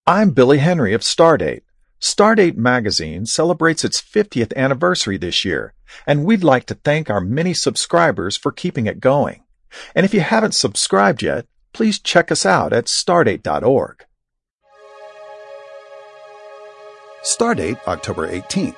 I'm Billy Henry of Stardate. Stardate magazine celebrates its 50th anniversary this year, and we'd like to thank our many subscribers for keeping it going. And if you haven't subscribed yet, please check us out at stardate.org. Stardate, October 18th.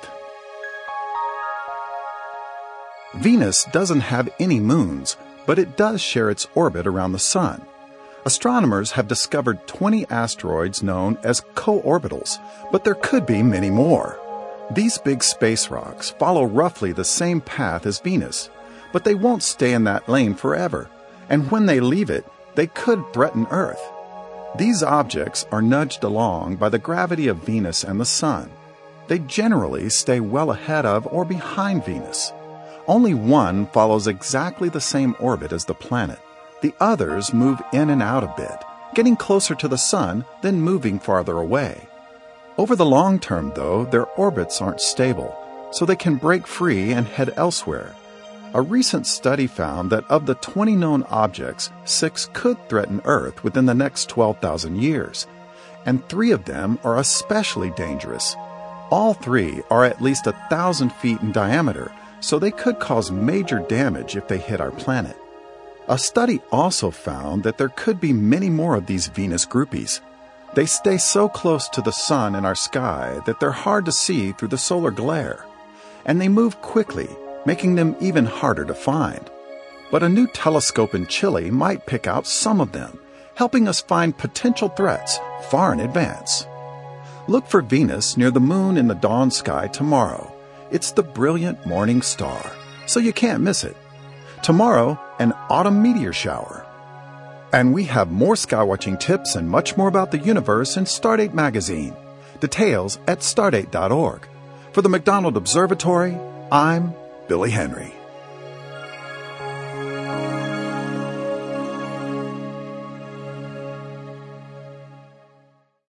Venus doesn't have any moons, but it does share its orbit around the Sun. Astronomers have discovered 20 asteroids known as co-orbitals, but there could be many more. These big space rocks follow roughly the same path as Venus, but they won't stay in that lane forever, and when they leave it, they could threaten Earth. These objects are nudged along by the gravity of Venus and the Sun. They generally stay well ahead of or behind Venus. Only one follows exactly the same orbit as the planet. The others move in and out a bit, getting closer to the Sun, then moving farther away. Over the long term, though, their orbits aren't stable, so they can break free and head elsewhere. A recent study found that of the 20 known objects, 6 could threaten Earth within the next 12,000 years, and 3 of them are especially dangerous. All 3 are at least 1,000 feet in diameter, so they could cause major damage if they hit our planet. A study also found that there could be many more of these Venus groupies. They stay so close to the Sun in our sky that they're hard to see through the solar glare, and they move quickly, making them even harder to find. But a new telescope in Chile might pick out some of them, helping us find potential threats far in advance. Look for Venus near the Moon in the dawn sky tomorrow. It's the brilliant morning star, so you can't miss it. Tomorrow, an autumn meteor shower. And we have more skywatching tips and much more about the universe in Stardate magazine. Details at stardate.org. For the McDonald Observatory, I'm Billy Henry.